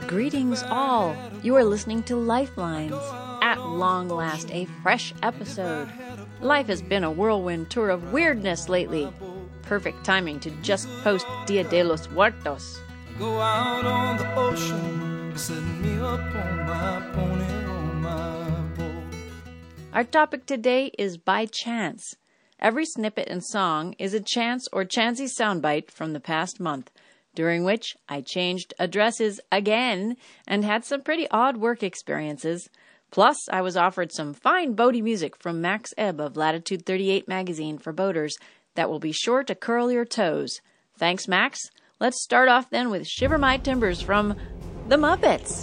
Greetings all. You are listening to Lifelines. At long last, a fresh episode. Life has been a whirlwind tour of weirdness lately. Perfect timing to just post Dia de los Muertos. Go out on the ocean, set me up on my pony, on my boat. Our topic today is By Chance. Every snippet and song is a chance or chancy soundbite from the past month, during which I changed addresses again and had some pretty odd work experiences. Plus, I was offered some fine boaty music from Max Ebb of Latitude 38 magazine for boaters that will be sure to curl your toes. Thanks, Max. Let's start off then with Shiver My Timbers from The Muppets.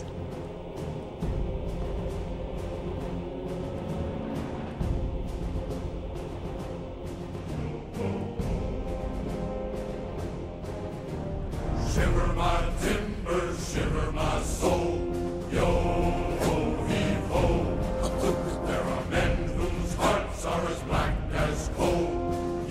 Shiver my timbers, shiver my soul, yo-ho-hee-ho. There are men whose hearts are as black as coal,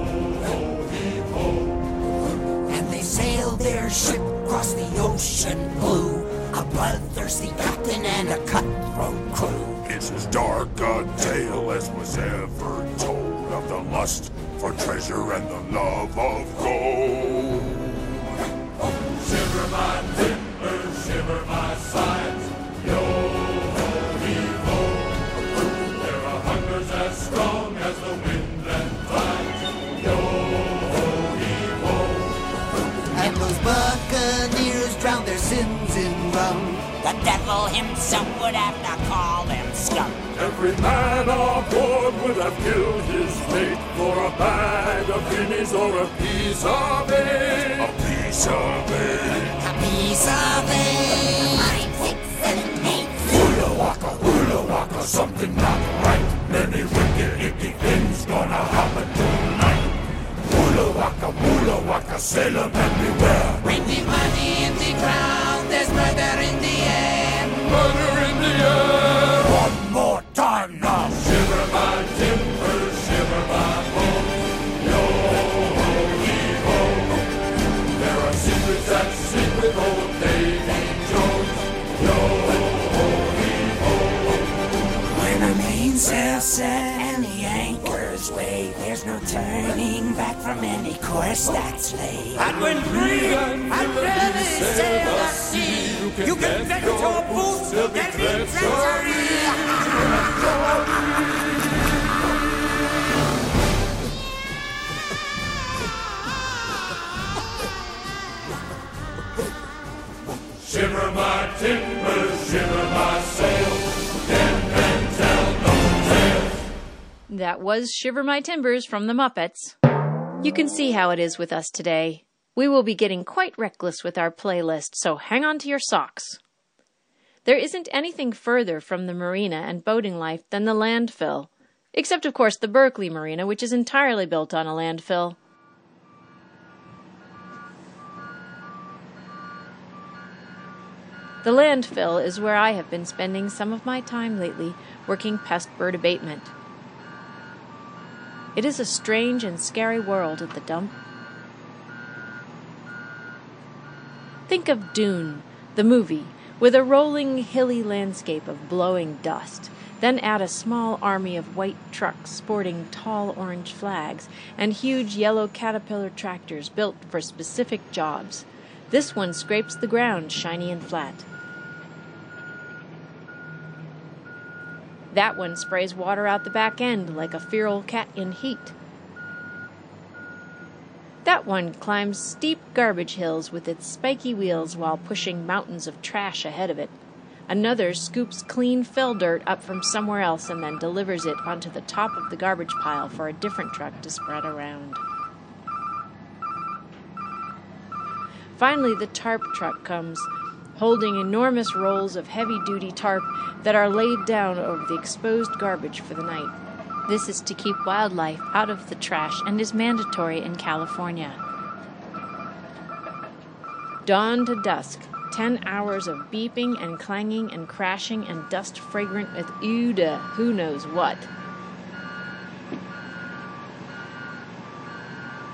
yo-ho-hee-ho. And they sailed their ship across the ocean blue, a bloodthirsty captain and a cutthroat crew. It's as dark a tale as was ever told of the lust for treasure and the love of gold. Shiver my timbers, shiver my sides, yo-ho-hee-ho. There are hungers as strong as the wind and tides, yo-ho-hee-ho. And those buccaneers drowned their sins in rum. The devil himself would have to call them scum. Every man aboard would have killed his mate for a bag of guineas or a piece of bait. A piece of bait. A piece of it. 9, 6, 7, 8. Hula waka, something not right. Many wicked, icky things gonna happen tonight. Hula waka, sailor man beware. Bring the money in the ground, there's murder in the air. Murder in the air. One more time now. Shiver my timbers, shiver my bones, yo-ho-hee-ho. There are secrets that sleep with old Davy Jones, yo-ho-hee-ho. When the mainsail set and the anchors weigh, there's no turning back from any course that's laid. And when free and really sail the sea, you can get your boots, get the treasury. Shiver my timbers, shiver my sails, and tell no tales. That was Shiver My Timbers from The Muppets. You can see how it is with us today. We will be getting quite reckless with our playlist, so hang on to your socks. There isn't anything further from the marina and boating life than the landfill, except of course the Berkeley Marina, which is entirely built on a landfill. The landfill is where I have been spending some of my time lately working pest bird abatement. It is a strange and scary world at the dump. Think of Dune, the movie, with a rolling, hilly landscape of blowing dust. Then add a small army of white trucks sporting tall orange flags and huge yellow Caterpillar tractors built for specific jobs. This one scrapes the ground shiny and flat. That one sprays water out the back end like a feral cat in heat. That one climbs steep garbage hills with its spiky wheels while pushing mountains of trash ahead of it. Another scoops clean fill dirt up from somewhere else and then delivers it onto the top of the garbage pile for a different truck to spread around. Finally, the tarp truck comes, holding enormous rolls of heavy-duty tarp that are laid down over the exposed garbage for the night. This is to keep wildlife out of the trash and is mandatory in California. Dawn to dusk, 10 hours of beeping and clanging and crashing and dust fragrant with who knows what.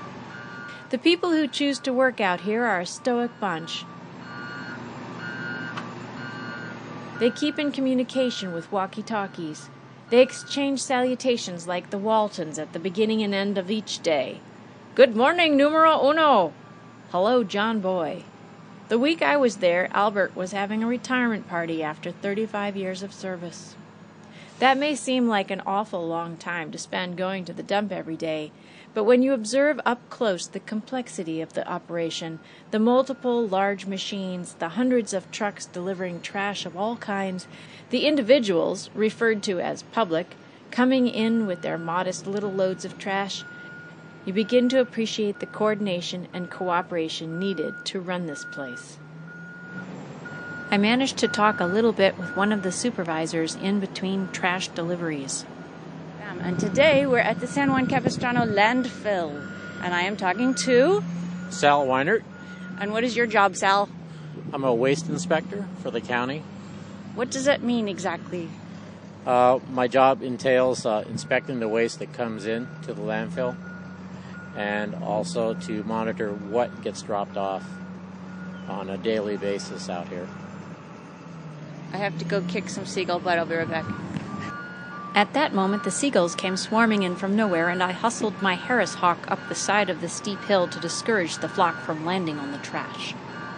The people who choose to work out here are a stoic bunch. They keep in communication with walkie-talkies. They exchange salutations like the Waltons at the beginning and end of each day. Good morning, numero uno. Hello, John Boy. The week I was there, Albert was having a retirement party after 35 years of service. That may seem like an awful long time to spend going to the dump every day, but when you observe up close the complexity of the operation, the multiple large machines, the hundreds of trucks delivering trash of all kinds, the individuals, referred to as public, coming in with their modest little loads of trash, you begin to appreciate the coordination and cooperation needed to run this place. I managed to talk a little bit with one of the supervisors in between trash deliveries. And today we're at the San Juan Capistrano landfill, and I am talking to Sal Weinert. And what is your job, Sal? I'm a waste inspector for the county. What does that mean exactly? My job entails inspecting the waste that comes in to the landfill, and also to monitor what gets dropped off on a daily basis out here. I have to go kick some seagull butt. I'll be right back. At that moment, the seagulls came swarming in from nowhere, and I hustled my Harris hawk up the side of the steep hill to discourage the flock from landing on the trash.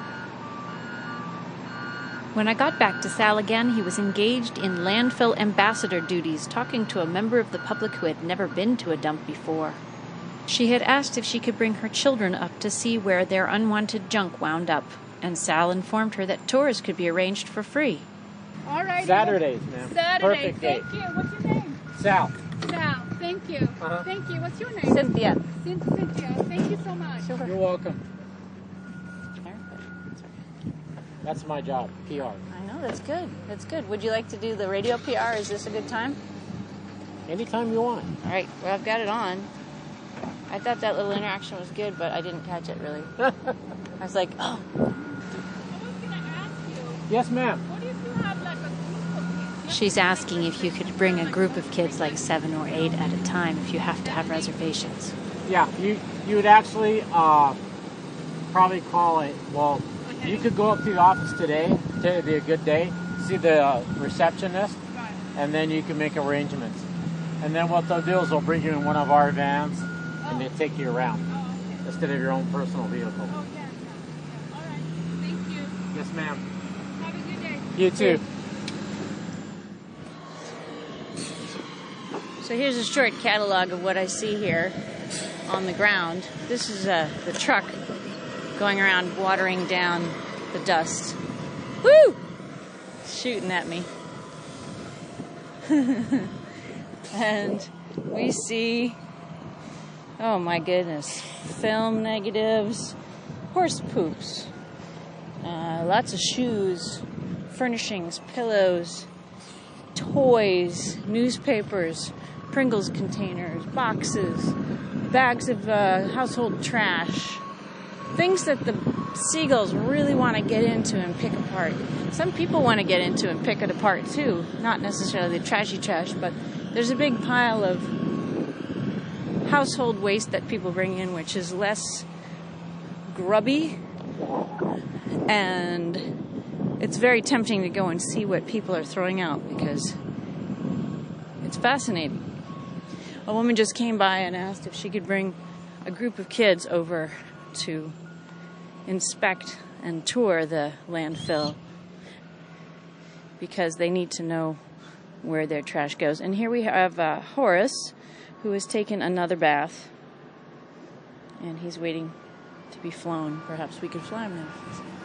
When I got back to Sal again, he was engaged in landfill ambassador duties, talking to a member of the public who had never been to a dump before. She had asked if she could bring her children up to see where their unwanted junk wound up, and Sal informed her that tours could be arranged for free. All right. Saturdays, ma'am. Saturday. Perfect Thank day. you. What's your name? Sal. Sal. Thank you. Uh-huh. Thank you. What's your name? Cynthia. Cynthia. Thank you so much. You're welcome. That's my job, PR. I know, that's good. That's good. Would you like to do the radio PR? Is this a good time? Anytime you want. All right. Well, I've got it on. I thought that little interaction was good, but I didn't catch it really. I was like, oh. I was going to ask you, Yes, ma'am. what if you have like a group of kids? She's asking if you could bring a group of kids, like 7 or 8 at a time, if you have to have reservations. Yeah, you would actually probably call it. Well, you could go up to the office today. Today would be a good day. See the receptionist, Right. and then you can make arrangements. And then what they'll do is they'll bring you in one of our vans, and they take you around Oh, okay. instead of your own personal vehicle. Oh, yeah. All right. Thank you. Yes, ma'am. Have a good day. You too. So here's a short catalog of what I see here on the ground. This is the truck going around watering down the dust. Woo! Shooting at me. And we see, oh my goodness, film negatives, horse poops, lots of shoes, furnishings, pillows, toys, newspapers, Pringles containers, boxes, bags of household trash, things that the seagulls really want to get into and pick apart. Some people want to get into and pick it apart too, not necessarily the trashy trash, but there's a big pile of household waste that people bring in, which is less grubby, and it's very tempting to go and see what people are throwing out because it's fascinating. A woman just came by and asked if she could bring a group of kids over to inspect and tour the landfill because they need to know where their trash goes. And here we have Horace, who has taken another bath, and he's waiting to be flown. Perhaps we could fly him now.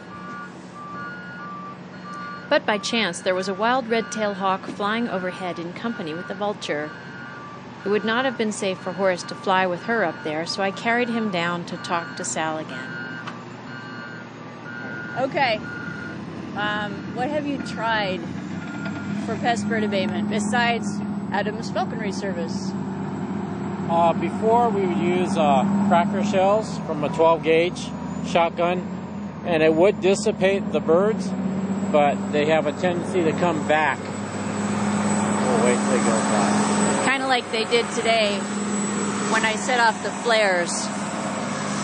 But by chance, there was a wild red-tailed hawk flying overhead in company with a vulture. It would not have been safe for Horace to fly with her up there, so I carried him down to talk to Sal again. Okay. What have you tried for pest bird abatement besides Adams Falconry Service? Before we would use cracker shells from a 12 gauge shotgun, and it would dissipate the birds, but they have a tendency to come back. We'll wait till they go back. Kind of like they did today when I set off the flares.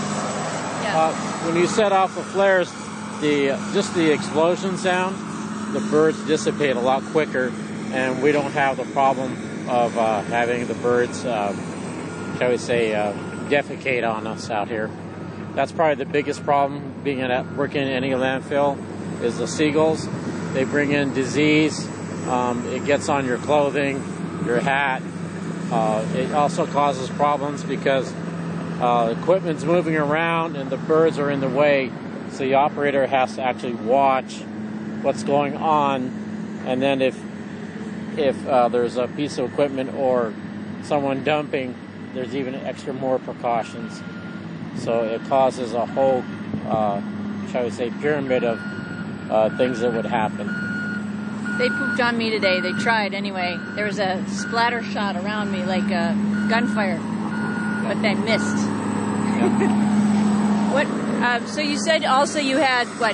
Yeah. When you set off the flares, just the explosion sound the birds dissipate a lot quicker, and we don't have the problem of having the birds, shall we say, defecate on us out here. That's probably the biggest problem working in any landfill is the seagulls. They bring in disease. It gets on your clothing, your hat. It also causes problems because equipment's moving around and the birds are in the way. So the operator has to actually watch what's going on. And then if there's a piece of equipment or someone dumping, there's even extra more precautions. So it causes a whole, shall we say, pyramid of things that would happen. They pooped on me today. They tried anyway. There was a splatter shot around me like a gunfire, but they missed. Yeah. What? So you said also you had what?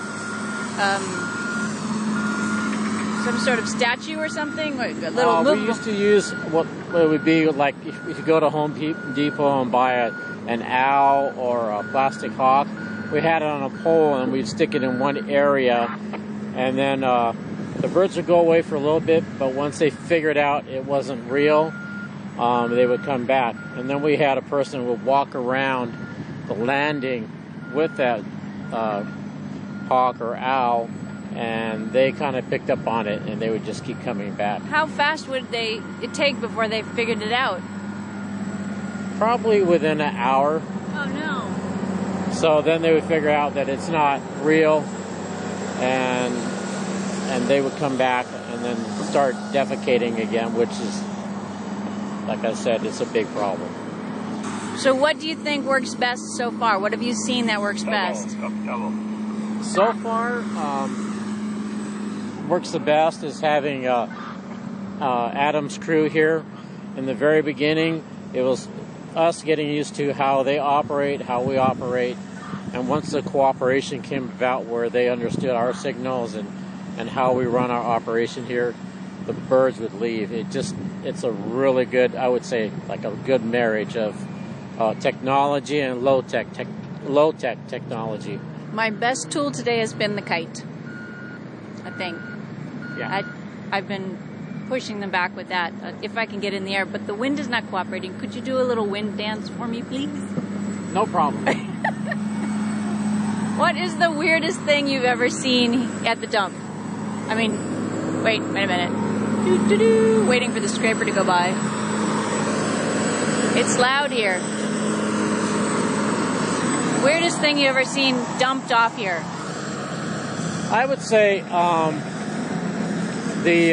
Some sort of statue or something? Like a little we used to use what would be like if you go to Home Depot and buy an owl or a plastic hawk. We had it on a pole and we'd stick it in one area, and then the birds would go away for a little bit, but once they figured out it wasn't real, they would come back. And then we had a person who would walk around the landing with that hawk or owl, and they kind of picked up on it, and they would just keep coming back. How fast would it take before they figured it out? Probably within an hour. Oh no. So then they would figure out that it's not real, and they would come back and then start defecating again, which is, like I said, it's a big problem. So what do you think works best so far? What have you seen that works best? So far, works the best is having Adam's crew here. In the very beginning, it was us getting used to how they operate, how we operate, and once the cooperation came about where they understood our signals and how we run our operation here, the birds would leave. It's a really good, I would say, like a good marriage of technology and low-tech technology. My best tool today has been the kite, I think. Yeah. I've been pushing them back with that, if I can get in the air, but the wind is not cooperating. Could you do a little wind dance for me, please? No problem. What is the weirdest thing you've ever seen at the dump? I mean, wait a minute. Doo-doo-doo. Waiting for the scraper to go by. It's loud here. Weirdest thing you ever seen dumped off here? I would say the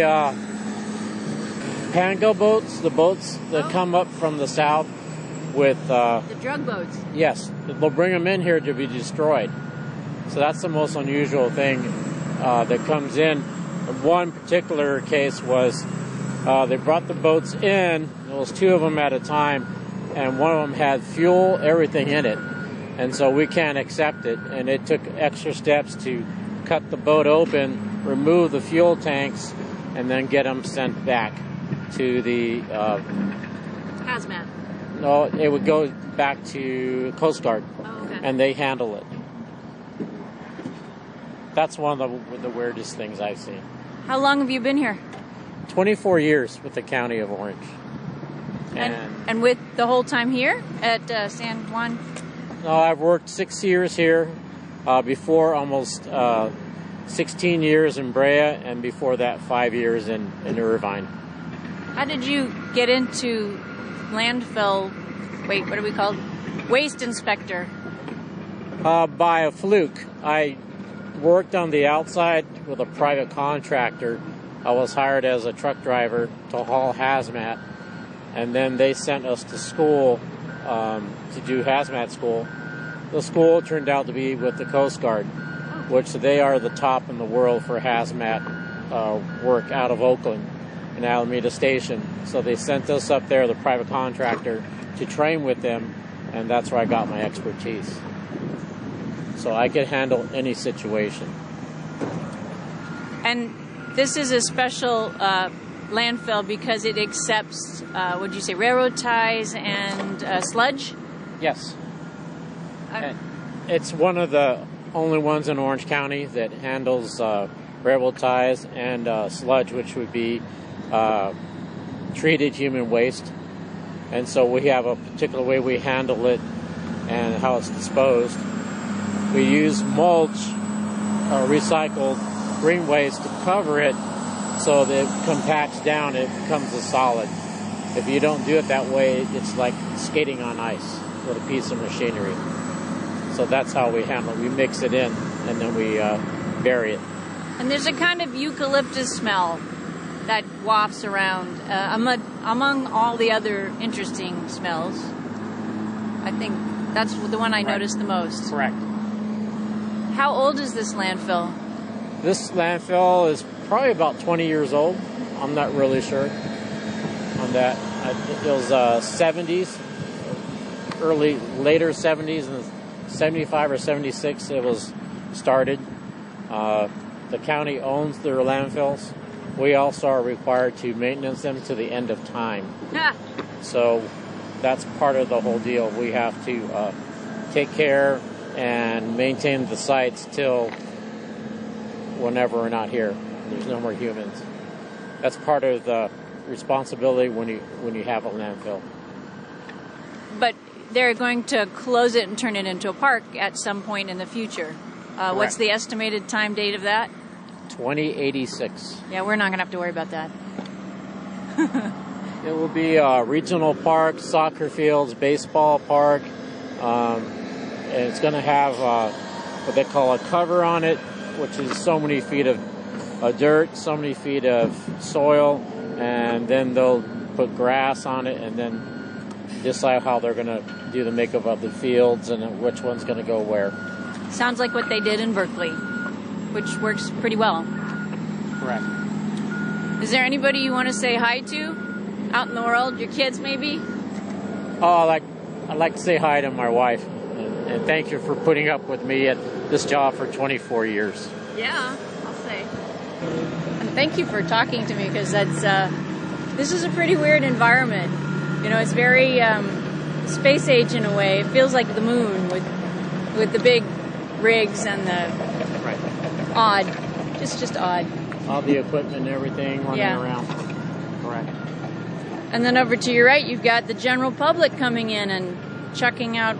Pango boats, the boats that come up from the south with... the drug boats. Yes, they'll bring them in here to be destroyed. So that's the most unusual thing that comes in. One particular case was they brought the boats in, there was two of them at a time, and one of them had fuel, everything in it. And so we can't accept it, and it took extra steps to cut the boat open, remove the fuel tanks, and then get them sent back to the... Hazmat. No, it would go back to Coast Guard, okay. And they handle it. That's one of the weirdest things I've seen. How long have you been here? 24 years with the County of Orange. And with the whole time here at San Juan? No, I've worked 6 years here, before almost 16 years in Brea, and before that 5 years in Irvine. How did you get into landfill, what are we called? Waste inspector? By a fluke. I worked on the outside with a private contractor. I was hired as a truck driver to haul hazmat, and then they sent us to school to do hazmat school. The school turned out to be with the Coast Guard, which they are the top in the world for hazmat work out of Oakland and Alameda Station. So they sent us up there, the private contractor, to train with them, and that's where I got my expertise. So I could handle any situation. And this is a special landfill because it accepts, would you say, railroad ties and sludge? Yes. It's one of the only ones in Orange County that handles railroad ties, and sludge, which would be treated human waste. And so we have a particular way we handle it and how it's disposed. We use mulch or recycled green waste to cover it so that it compacts down, it becomes a solid. If you don't do it that way, it's like skating on ice with a piece of machinery. So that's how we handle it. We mix it in and then we bury it. And there's a kind of eucalyptus smell that wafts around among all the other interesting smells. I think that's the one I noticed the most. Correct. How old is this landfill? This landfill is probably about 20 years old. I'm not really sure on that. It was 70s, later 70s, and 75 or 76 it was started. The county owns their landfills. We also are required to maintenance them to the end of time. So that's part of the whole deal. We have to take care and maintain the sites till whenever we're not here. There's no more humans. That's part of the responsibility when you have a landfill. But they're going to close it and turn it into a park at some point in the future. What's the estimated time date of that? 2086. Yeah, we're not going to have to worry about that. It will be a regional park, soccer fields, baseball park. And it's going to have what they call a cover on it, which is so many feet of dirt, so many feet of soil, and then they'll put grass on it and then decide how they're going to do the makeup of the fields and which one's going to go where. Sounds like what they did in Berkeley, which works pretty well. Correct. Is there anybody you want to say hi to out in the world? Your kids, maybe? Oh, I'd like to say hi to my wife and thank you for putting up with me at this job for 24 years. Yeah, I'll say. And thank you for talking to me, because this is a pretty weird environment. You know, it's very space age in a way. It feels like the moon with the big rigs and the odd, just odd. All the equipment and everything running around. Correct. And then over to your right, you've got the general public coming in and chucking out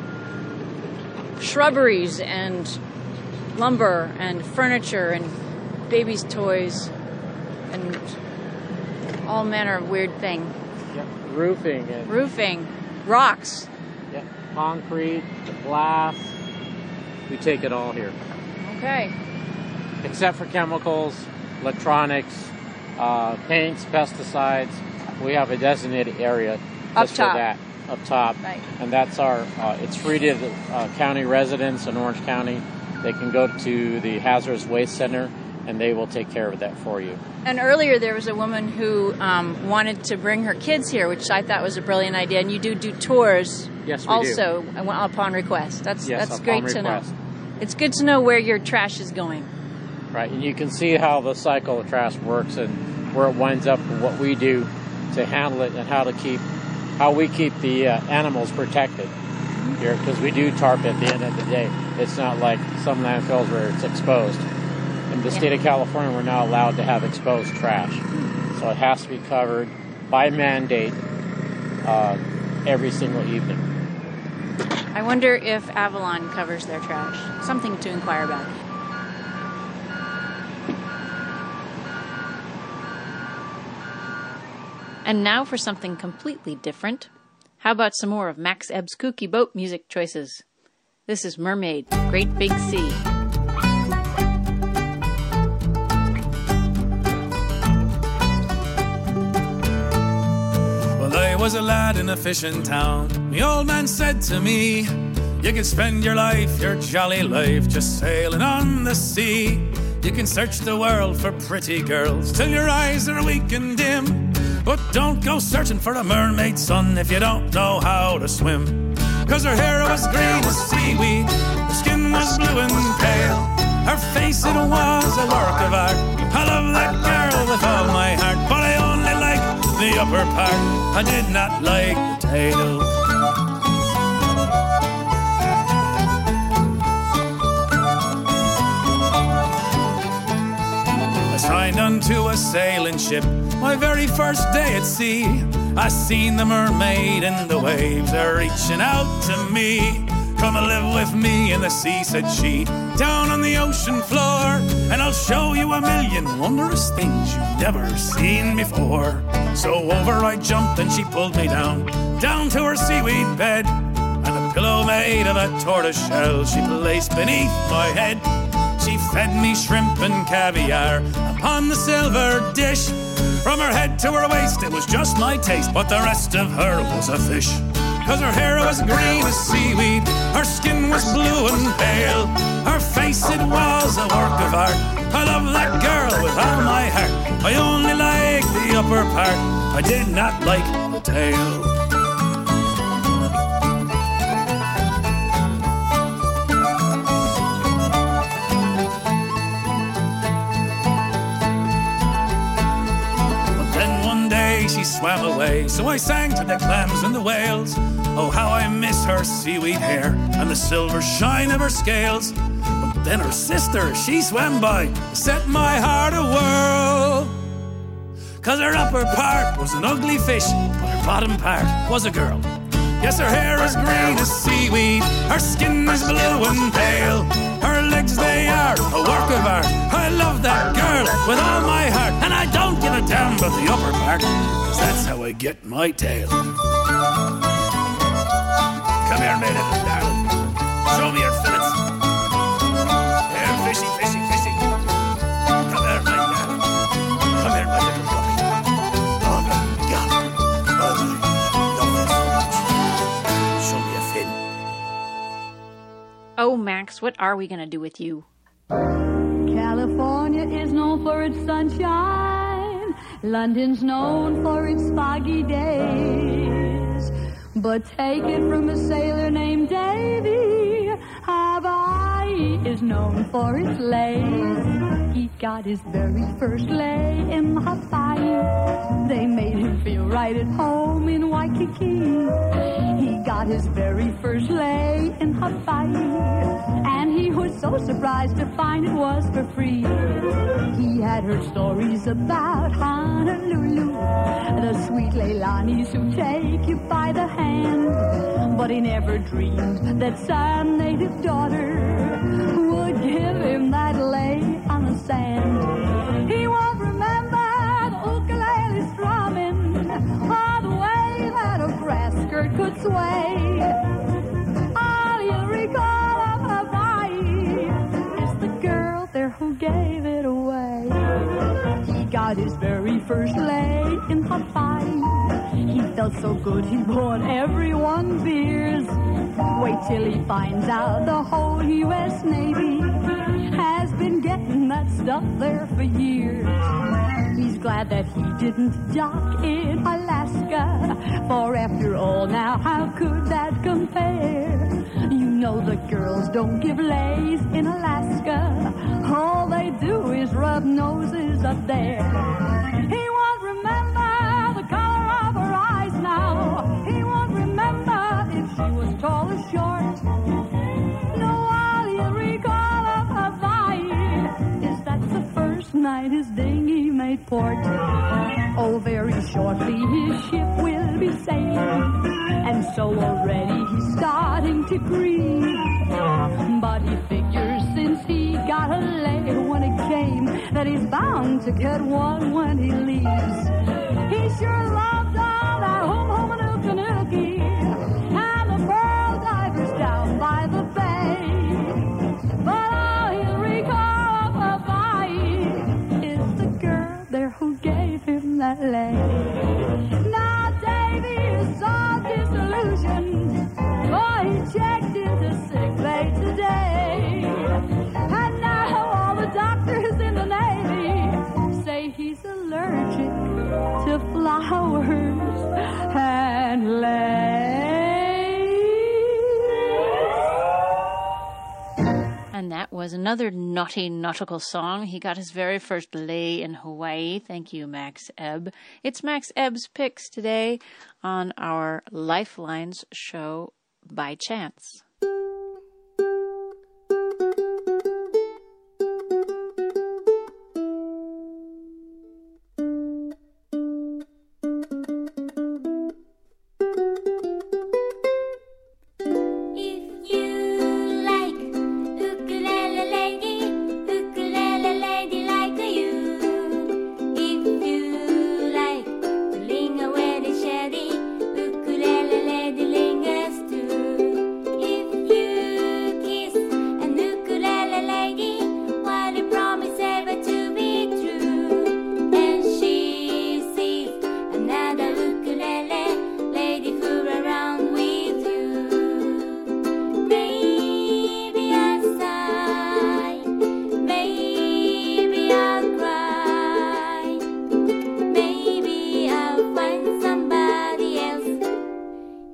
shrubberies and lumber and furniture and babies' toys and all manner of weird thing. Yep. Roofing. Rocks. Yep. Concrete, glass. We take it all here. Okay. Except for chemicals, electronics, paints, pesticides. We have a designated area just for that. Up top. Right. And that's our, it's free to the county residents in Orange County. They can go to the Hazardous Waste Center and they will take care of that for you. And earlier there was a woman who wanted to bring her kids here, which I thought was a brilliant idea. And you do tours. Yes, we also do. Upon request. That's great to know. Request. It's good to know where your trash is going. Right, and you can see how the cycle of trash works and where it winds up and what we do to handle it and how we keep the animals protected here, because we do tarp at the end of the day. It's not like some landfills where it's exposed. In the state of California, we're not allowed to have exposed trash. So it has to be covered by mandate every single evening. I wonder if Avalon covers their trash. Something to inquire about. And now for something completely different. How about some more of Max Ebb's kooky boat music choices? This is Mermaid, Great Big Sea. Well, I was a lad in a fishing town. The old man said to me, you can spend your life, your jolly life, just sailing on the sea. You can search the world for pretty girls till your eyes are weak and dim. But don't go searching for a mermaid, son, if you don't know how to swim. 'Cause her hair was green as seaweed, her skin was blue and pale. Her face, it was a work of art. I love that girl with all my heart, but I only liked the upper part. I did not like the tail. onto a sailing ship, my very first day at sea. I seen the mermaid in the waves, her reaching out to me. Come and live with me in the sea, said she, down on the ocean floor, and I'll show you a million wondrous things you've never seen before. So over I jumped and she pulled me down to her seaweed bed, and a pillow made of a tortoise shell she placed beneath my head. She fed me shrimp and caviar upon the silver dish. From her head to her waist it was just my taste, but the rest of her was a fish. 'Cause her hair was green as seaweed, her skin was blue and pale, her face it was a work of art. I love that girl with all my heart. I only liked the upper part, I did not like the tail. She swam away, so I sang to the clams and the whales. Oh, how I miss her seaweed hair and the silver shine of her scales. But then her sister, she swam by, set my heart a whirl. 'Cause her upper part was an ugly fish, but her bottom part was a girl. Yes, her hair is green as seaweed, her skin is blue and pale, her legs, they are a work of art. I love that girl with all my heart, and I don't give a damn about the upper part, 'cause that's how I get my tail. Come here, maiden, darling. Show me your fillets. Here, fishy, fishy, fishy. Come here, my darling. Come here, my little puppy. Oh, my God. Show me a fin. Oh, Max, what are we going to do with you? California is known for its sunshine. London's known for its foggy days. But take it from a sailor named Davy, Hawaii is known for its lays. He got his very first lay in Hawaii. They made him feel right at home in Waikiki. He got his very first lay in Hawaii, and he was so surprised to find it was for free. He had heard stories about Honolulu, the sweet Leilanis who take you by the hand, but he never dreamed that some native daughter would give him that lay on the sand. He won't remember the ukulele strumming, or the way that a grass skirt could sway. All he'll recall of Hawaii is the girl there who gave it away. He got his very first lay in Hawaii. He felt so good he bought everyone beers. Wait till he finds out the whole U.S. Navy has been getting that stuff there for years. He's glad that he didn't dock in Alaska, for after all now, how could that compare? You know the girls don't give lays in Alaska. All they do is rub noses up there. He won't remember the color of her eyes now. He won't remember if she was tall or short. No, all he'll recall of Hawaii is that the first night his dinghy made port. Oh, very shortly his ship will be sailing, and so already he's starting to grieve. But he figures since he got a lay when it came, that he's bound to get one when he leaves. He sure loved all that home-home-a-nookie and the pearl divers down by the bay. But all he'll recall of Hawaii is the girl there who gave him that lay. Now Davy is so disillusioned, for he checked into sick bay today. And now all the doctors in the Navy say he's allergic to flowers and lace. And that was another naughty nautical song. He got his very first lay in Hawaii. Thank you, Max Ebb. It's Max Ebb's Picks today on our Lifelines show By Chance.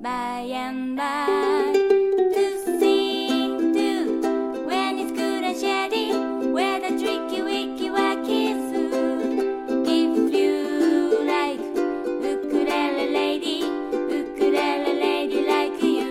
by and by to sing to when it's good and shady, where the tricky, wicky, wacky zoo. If you like ukulele lady like you.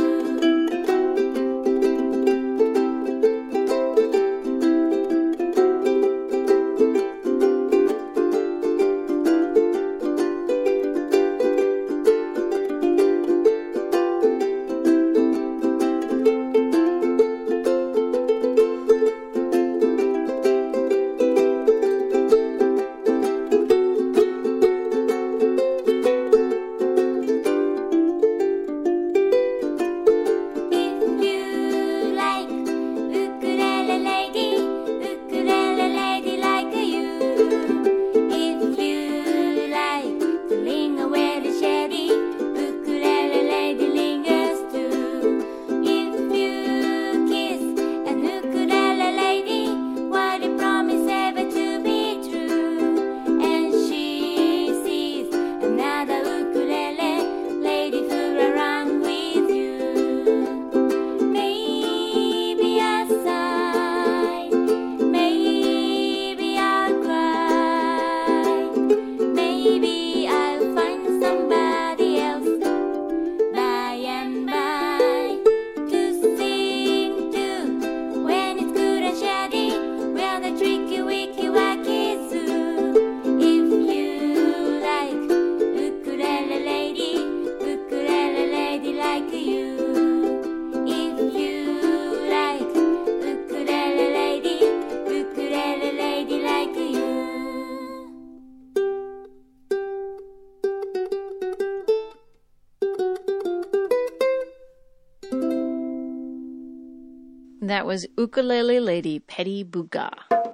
That was Ukulele Lady Petty Booga.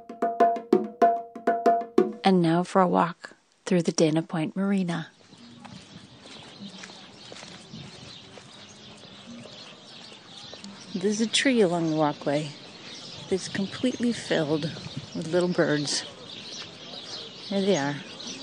And now for a walk through the Dana Point Marina. There's a tree along the walkway that's completely filled with little birds. There they are.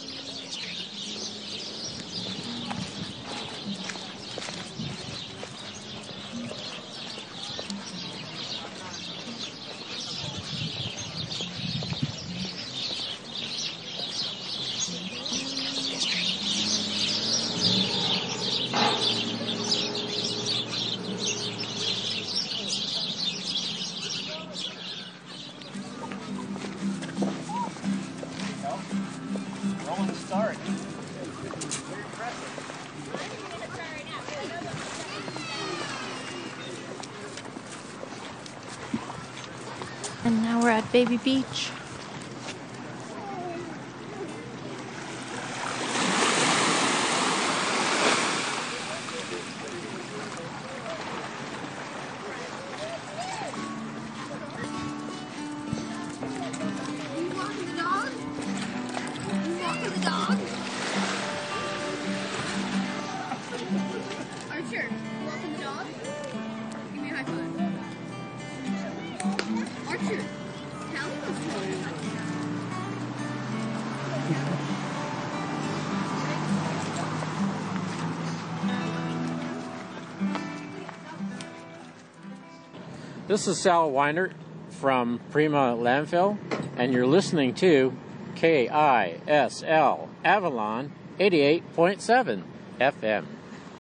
And now we're at Baby Beach. This is Sal Weinert from Prima Landfill, and you're listening to KISL Avalon 88.7 FM.